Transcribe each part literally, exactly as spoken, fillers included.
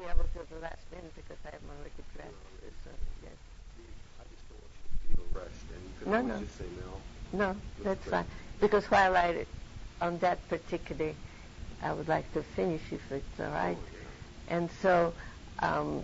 able to the last minute because I am already dressed. So, yes. I just don't want you to feel rushed, and you could No, always no. just say no. No, that's fine. Because while I, on that particular, I would like to finish if it's all right. Oh, yeah. And so um,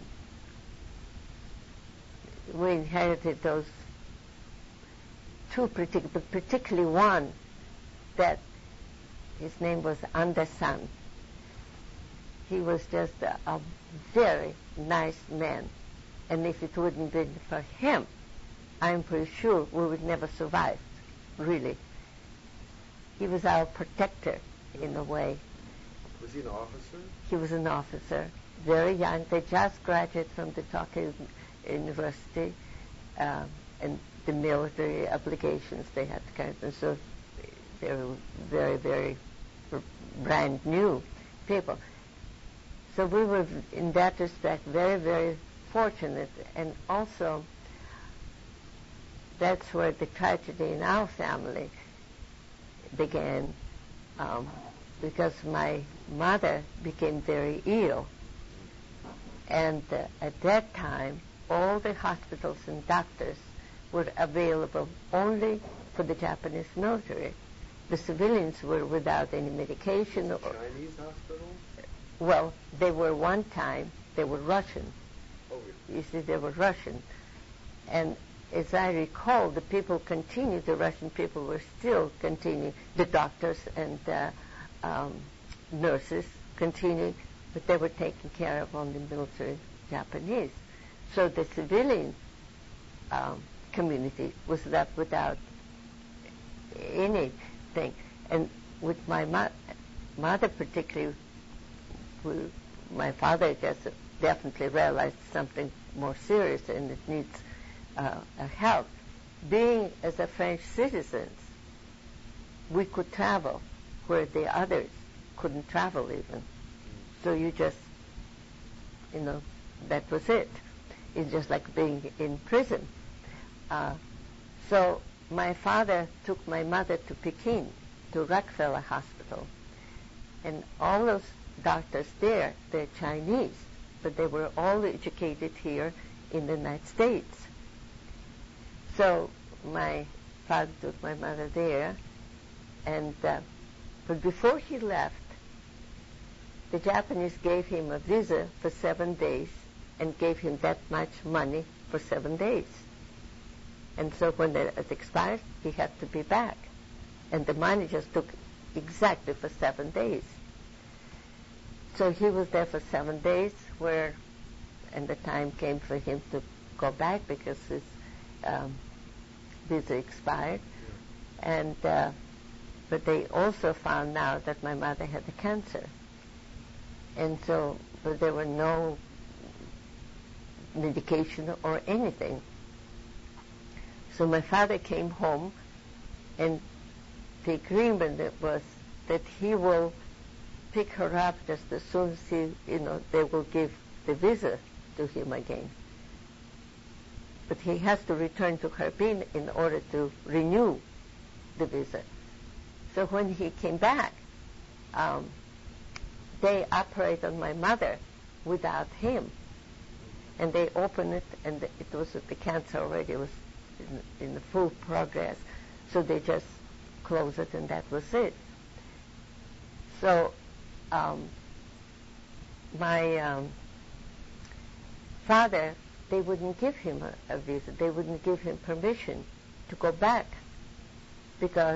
we inherited those two particular, but particularly one that his name was Anderson. He was just a, a very nice man. And if it wouldn't been for him, I'm pretty sure we would never survive, really. He was our protector in a way. Was he an officer? He was an officer, very young. They just graduated from the Tokyo University, um, and the military obligations they had to carry. And so they were very, very brand new people. So we were, in that respect, very, very fortunate. And also, that's where the tragedy in our family began, um, because my mother became very ill. And uh, at that time, all the hospitals and doctors were available only for the Japanese military. The civilians were without any medication. Or, or Chinese hospital? Well, they were one time, they were Russian. Oh, really? You see, they were Russian. And as I recall, the people continued, the Russian people were still continuing, the doctors and uh, um, nurses continued, but they were taken care of on the military Japanese. So the civilian um, community was left without anything. And with my mo- mother particularly, we, my father just definitely realized something more serious and it needs uh, help. Being as a French citizens, we could travel where the others couldn't travel even. So you just, you know, that was it. It's just like being in prison. Uh, so my father took my mother to Peking, to Rockefeller Hospital. And all those doctors there, they're Chinese, but they were all educated here in the United States. So my father took my mother there, and uh, but before he left, the Japanese gave him a visa for seven days and gave him that much money for seven days. And so when it expired, he had to be back. And the money just took exactly for seven days. So he was there for seven days, where, and the time came for him to go back because his um, visa expired. Yeah. And uh, but they also found out that my mother had a cancer, and so but there were no medication or anything. So my father came home, and the agreement was that he will pick her up just as soon as he, you know, they will give the visa to him again. But he has to return to Harbin in order to renew the visa. So when he came back, um, they operated on my mother without him. And they opened it, and it was the cancer already was in, in the full progress. So they just closed it, and that was it. So um, my um, father, they wouldn't give him a, a visa. They wouldn't give him permission to go back because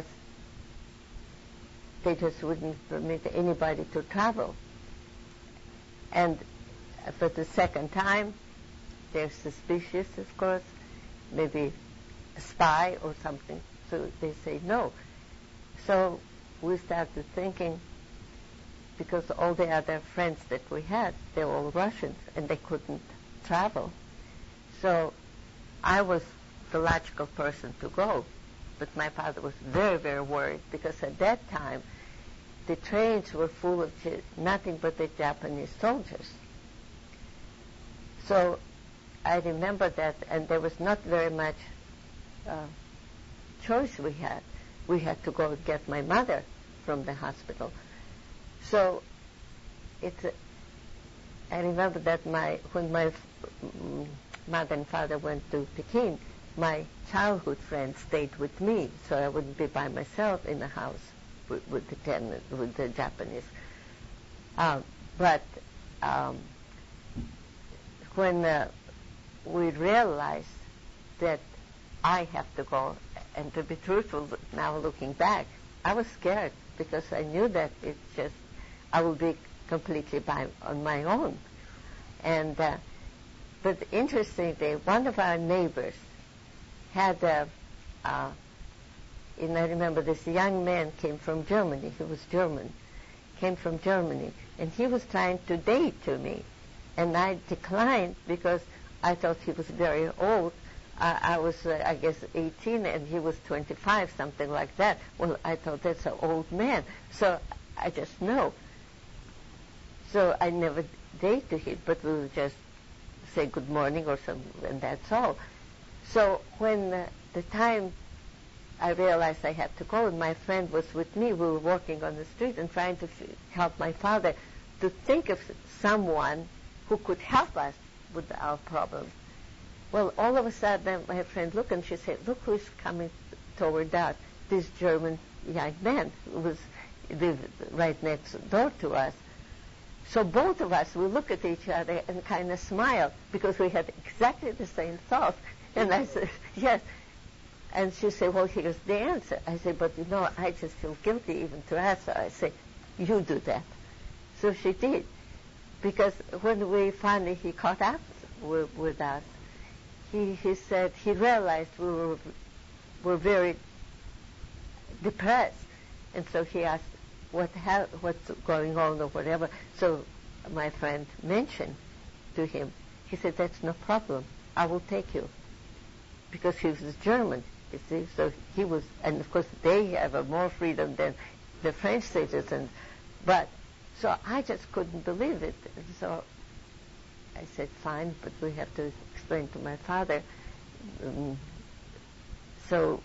they just wouldn't permit anybody to travel. And for the second time, they're suspicious, of course, maybe a spy or something. So they say no. So we started thinking, because all the other friends that we had, they were all Russians, and they couldn't travel. So I was the logical person to go. But my father was very, very worried, because at that time, the trains were full of j- nothing but the Japanese soldiers. So I remember that, and there was not very much uh, choice we had. We had to go get my mother from the hospital. So it's a, I remember that my when my mm, mother and father went to Peking, my childhood friends stayed with me, so I wouldn't be by myself in the house with, with the ten, with the Japanese. Um, but um, when uh, we realized that I have to go, and to be truthful, now looking back, I was scared because I knew that it's just I would be completely by on my own. And uh, but interestingly, one of our neighbors had a, uh, and I remember this young man came from Germany. He was German, came from Germany, and he was trying to date to me, and I declined because I thought he was very old. Uh, I was, uh, I guess, eighteen, and he was twenty-five, something like that. Well, I thought that's an old man, so I just no. So I never dated him, but we would just say good morning or something, and that's all. So when uh, the time I realized I had to go, and my friend was with me, we were walking on the street and trying to f- help my father to think of someone who could help us with our problem. Well, all of a sudden, my friend looked, and she said, look who's coming toward us, this German young man who was lived right next door to us. So both of us, we look at each other and kind of smile because we had exactly the same thought. And I said, yes. And she said, well, here's the answer. I said, but you know, I just feel guilty even to ask her. I said, you do that. So she did. Because when we finally, he caught up with, with us, he, he said he realized we were, were very depressed. And so he asked, what ha- what's going on or whatever. So my friend mentioned to him, he said, that's no problem. I will take you. Because he was German, you see. So he was, and of course they have a more freedom than the French citizens. But, so I just couldn't believe it. And so I said, fine, but we have to explain to my father. Um, so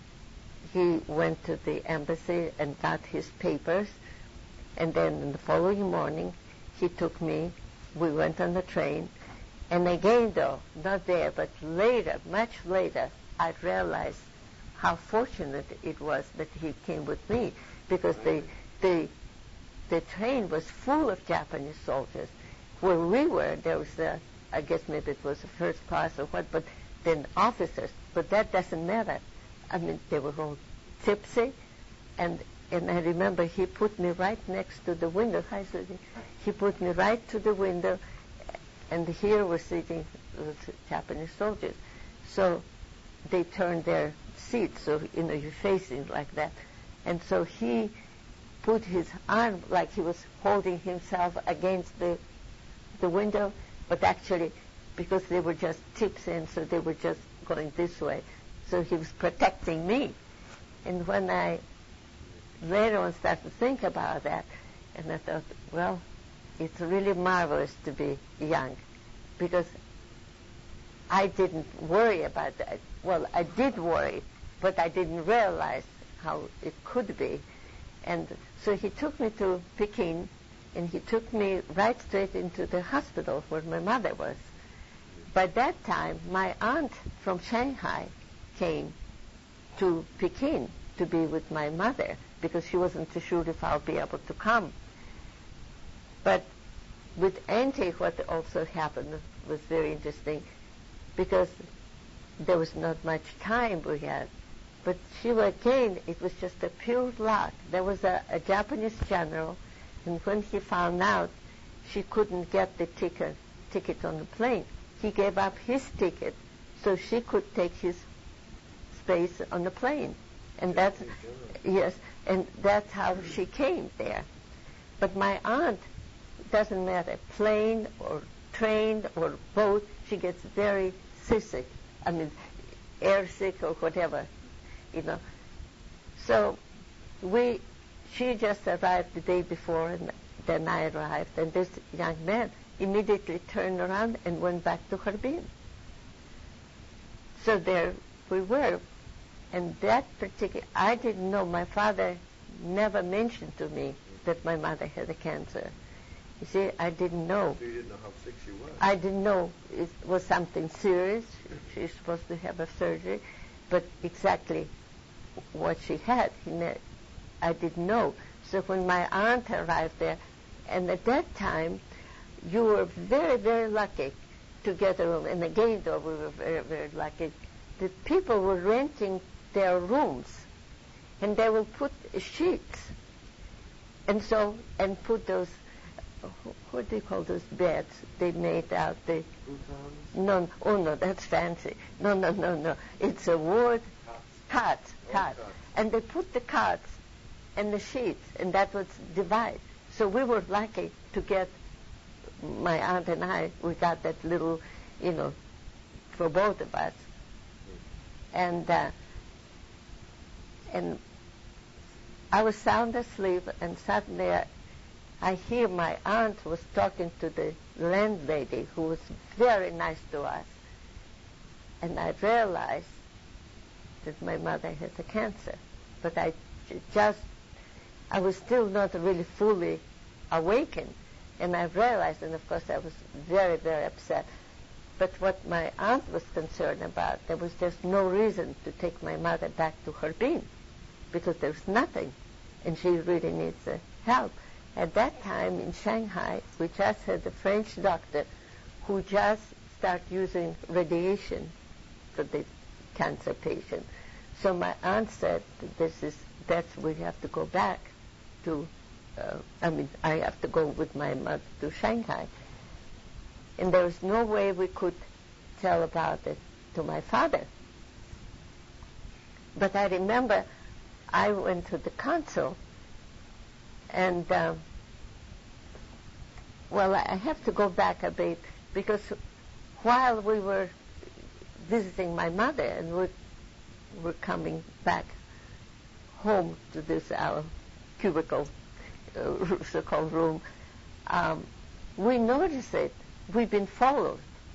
he went to the embassy and got his papers, and then the following morning he took me, we went on the train, and again though, not there, but later, much later, I realized how fortunate it was that he came with me, because the, the, the train was full of Japanese soldiers. Where we were, there was, a, I guess maybe it was a first class or what, but then officers, but that doesn't matter. I mean, they were all tipsy, and and I remember he put me right next to the window. Hi, Susie. He put me right to the window, and here were sitting uh, Japanese soldiers. So they turned their seats, so you know you're facing like that, and so he put his arm like he was holding himself against the the window, but actually because they were just tipsy, and so they were just going this way. So he was protecting me. And when I later on started to think about that, and I thought, well, it's really marvelous to be young, because I didn't worry about that. Well, I did worry, but I didn't realize how it could be. And so he took me to Peking, and he took me right straight into the hospital where my mother was. By that time, my aunt from Shanghai came to Peking to be with my mother, because she wasn't too sure if I'll be able to come. But with Auntie, what also happened was very interesting, because there was not much time we had. But she again, it was just a pure luck. There was a, a Japanese general, and when he found out she couldn't get the ticket, ticket on the plane, he gave up his ticket so she could take his space on the plane. And that's, yes, and that's how she came there. But my aunt, doesn't matter, plane or train or boat, she gets very seasick. I mean, air sick or whatever, you know. So we, she just arrived the day before, and then I arrived, and this young man immediately turned around and went back to Harbin. So there we were. And that particular, I didn't know, my father never mentioned to me that my mother had a cancer. You see, I didn't know. So you didn't know how sick she was? I didn't know it was something serious. She's supposed to have a surgery, but exactly what she had, he ne- I didn't know. So when my aunt arrived there, and at that time, you were very, very lucky to get a room. And again, though, we were very, very lucky. The people were renting their rooms, and they will put sheets, and so, and put those, what do you call those beds they made out? The Futons? no, oh no, that's fancy. No, no, no, no. It's a wood cots, Oh, cots, cots. and they put the cots and the sheets, and that was divide. So we were lucky to get. My aunt and I, we got that little, you know, for both of us, and uh, and I was sound asleep, and suddenly I, I hear my aunt was talking to the landlady, who was very nice to us, and I realized that my mother had a cancer, but I j- just, I was still not really fully awakened, and I realized, and of course I was very, very upset. But what my aunt was concerned about, there was just no reason to take my mother back to Harbin, because there was nothing, and she really needs uh, help. At that time in Shanghai, we just had a French doctor who just started using radiation for the cancer patient. So my aunt said, "This is that's we have to go back to. Uh, I mean, I have to go with my mother to Shanghai." And there was no way we could tell about it to my father. But I remember I went to the consul, and um, well, I have to go back a bit, because while we were visiting my mother and we were coming back home to this our cubicle, uh, so-called room, um, we noticed it. We've been followed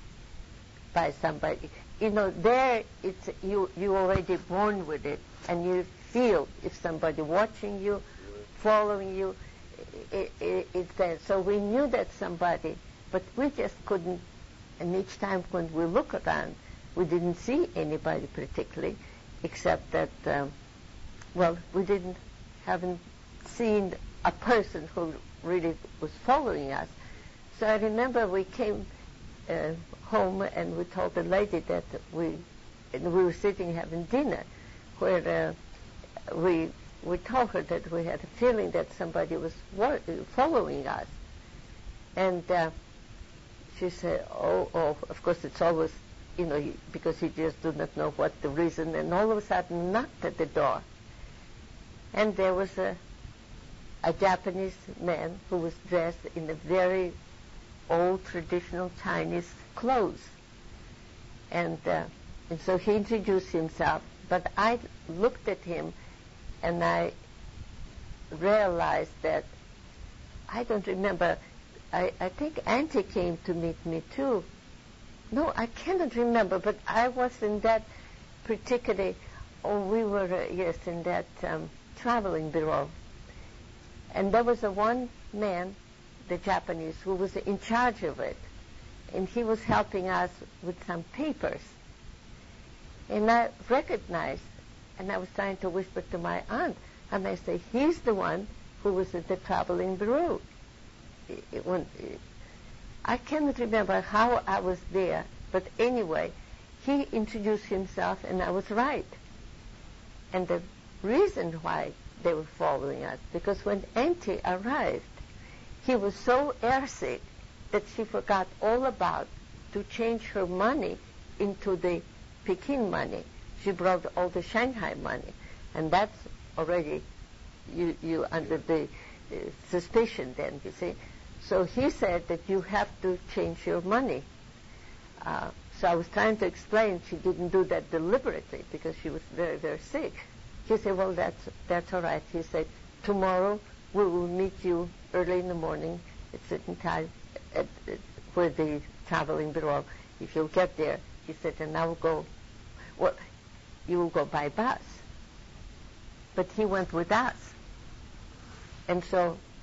by somebody. You know, there it's you. You already born with it, and you feel if somebody watching you, following you. It, it, it's there. So we knew that somebody, but we just couldn't. And each time when we look around, we didn't see anybody particularly, except that, um, well, we didn't haven't seen a person who really was following us. So I remember we came uh, home and we told the lady that we, and we were sitting having dinner, where uh, we we told her that we had a feeling that somebody was wa- following us, and uh, she said, "Oh, oh, of course it's always, you know, because you just do not know what the reason." And all of a sudden, knocked at the door, and there was a a Japanese man who was dressed in a very old traditional Chinese clothes. And, uh, and so he introduced himself, but I looked at him and I realized that, I don't remember, I, I think Auntie came to meet me too. No, I cannot remember, but I was in that particular, oh, we were, uh, yes, in that um, traveling bureau. And there was a one man, the Japanese, who was in charge of it, and he was helping us with some papers. And I recognized, and I was trying to whisper to my aunt, and I say, he's the one who was at the traveling bureau. It, it, when, it, I cannot remember how I was there, but anyway, he introduced himself, and I was right. And the reason why they were following us, because when Auntie arrived, he was so airsick that she forgot all about to change her money into the Peking money. She brought all the Shanghai money, and that's already you, you under the uh, suspicion then, you see. So he said that you have to change your money. Uh, so I was trying to explain she didn't do that deliberately because she was very, very sick. He said, well, that's, that's all right. He said, tomorrow we will meet you early in the morning at certain time at, at where the traveling bureau. If you'll get there, he said, and I will go, well, you will go by bus. But he went with us. And so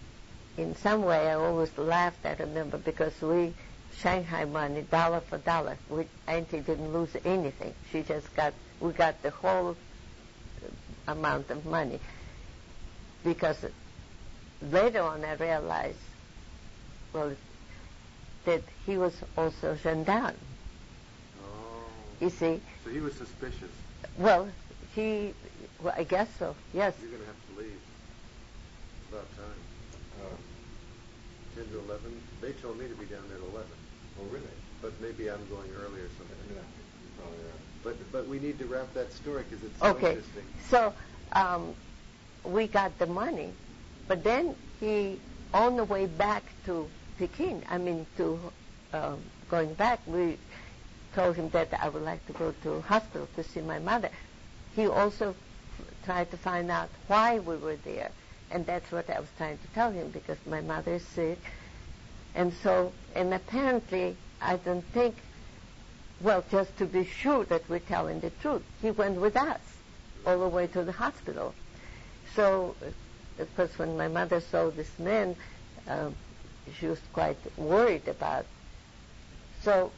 in some way, I always laughed, I remember, because we, Shanghai money, dollar for dollar. We, Auntie didn't lose anything. She just got, we got the whole amount of money. Because later on I realized, well, that he was also gendarme. Oh. You see? So he was suspicious. Well, he, well, I guess so, yes. You're going to have to leave. It's about time. Uh, ten to eleven. They told me to be down there at eleven. Oh, really? But maybe I'm going early or something. Yeah, you probably are. But but we need to wrap that story because it's so Okay, interesting. so um, we got the money, but then he, on the way back to Peking, I mean to um, going back, we told him that I would like to go to hospital to see my mother. He also f- tried to find out why we were there, and that's what I was trying to tell him, because my mother is sick. And so, and apparently, I don't think, well, just to be sure that we're telling the truth, he went with us all the way to the hospital. So, uh, of course, when my mother saw this man, um, she was quite worried about. So,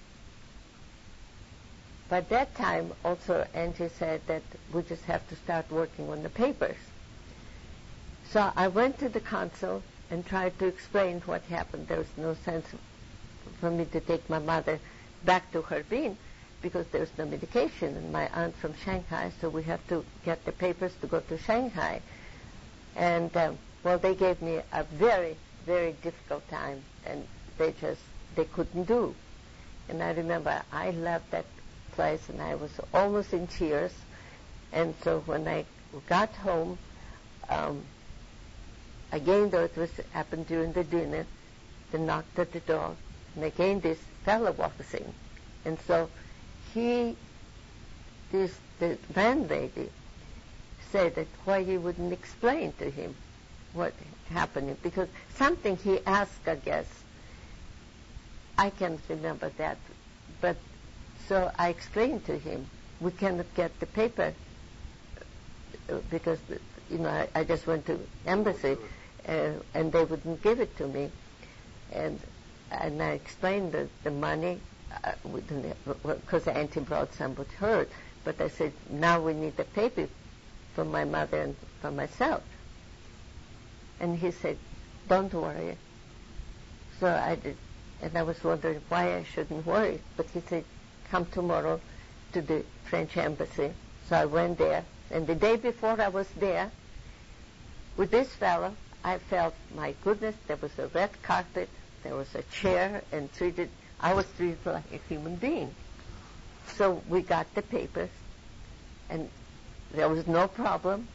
by that time, also, Auntie said that we just have to start working on the papers. So I went to the consul and tried to explain what happened. There was no sense for me to take my mother back to Harbin because there was no medication, and my aunt from Shanghai, so we have to get the papers to go to Shanghai. And, um, well, they gave me a very, very difficult time, and they just, they couldn't do. And I remember I left that place, and I was almost in tears. And so when I got home, um, again, though it was happened during the dinner, they knocked at the door, and again this fellow walks in. And so he, this, the landlady, said that why he wouldn't explain to him what happened, because something he asked, I guess. I can't remember that, but so I explained to him, we cannot get the paper uh, because, you know, I, I just went to embassy uh, and they wouldn't give it to me. And and I explained the, the money, because uh, Auntie brought some with her, but I said, now we need the paper for my mother and for myself. And he said, don't worry. So I did, and I was wondering why I shouldn't worry. But he said, come tomorrow to the French embassy. So I went there, and the day before I was there, with this fellow, I felt, my goodness, there was a red carpet, there was a chair, and treated, I was treated like a human being. So we got the papers, and there was no problem.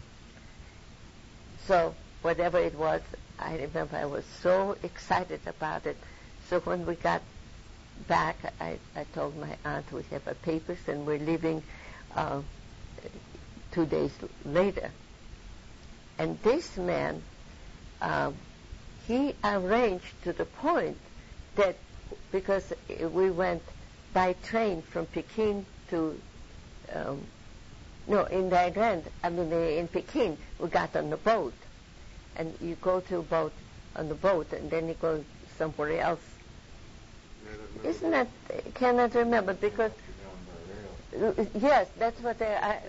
So whatever it was, I remember I was so excited about it. So when we got back, I, I told my aunt we have our papers, and we're leaving uh, two days later. And this man, um, he arranged to the point that, because we went by train from Peking to, um, no, in Thailand, I mean in Peking, we got on the boat. And you go to a boat, on the boat, and then you go somewhere else. Isn't that, cannot remember, because, yes, that's what I, I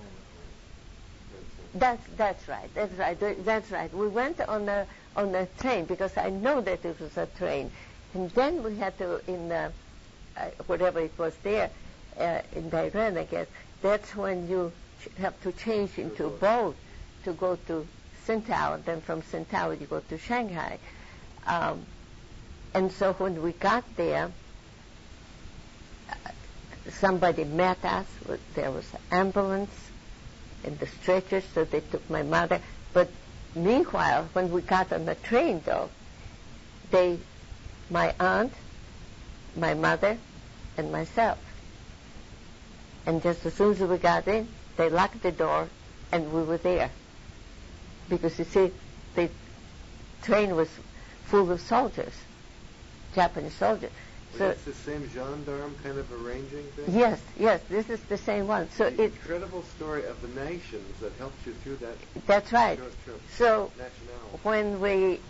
that's, that's right, that's right, that's right. We went on a, on a train, because I know that it was a train. And then we had to, in the, uh, whatever it was there, uh, in Thailand, I guess, that's when you have to change into a boat to go to Sintao, and then from Sintao you go to Shanghai. Um, and so when we got there, uh, somebody met us. There was an ambulance and the stretcher, so they took my mother. But meanwhile, when we got on the train, though, they, my aunt, my mother, and myself. And just as soon as we got in, they locked the door, and we were there. Because, you see, the train was full of soldiers, Japanese soldiers. Well, so it's the same gendarme kind of arranging thing? Yes, yes, this is the same one. So the it, incredible story of the nations that helped you through that that's right. short trip. So National. when we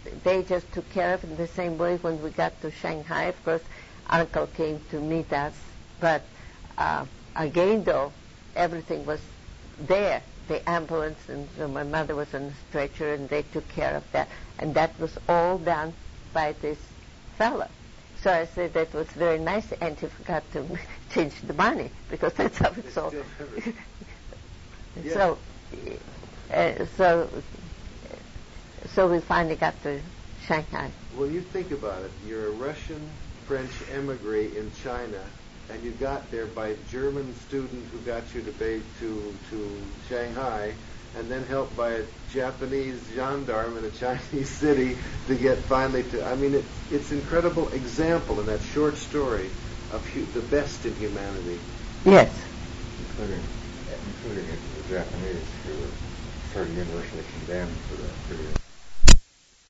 they just took care of it in the same way when we got to Shanghai. Of course, Uncle came to meet us, but uh, again, though, everything was there. The ambulance, and so my mother was on a stretcher, and they took care of that. And that was all done by this fella. So I said that was very nice, and he forgot to change the money, because that's how it's all. Yeah. So, uh, so, so we finally got to Shanghai. Well, you think about it. You're a Russian-French emigre in China, and you got there by a German student who got you to Bei- to to Shanghai, and then helped by a Japanese gendarme in a Chinese city to get finally to. I mean, it, it's an incredible example in that short story of hu- the best in humanity. Yes. Including, including the Japanese who were sort of universally condemned for that period.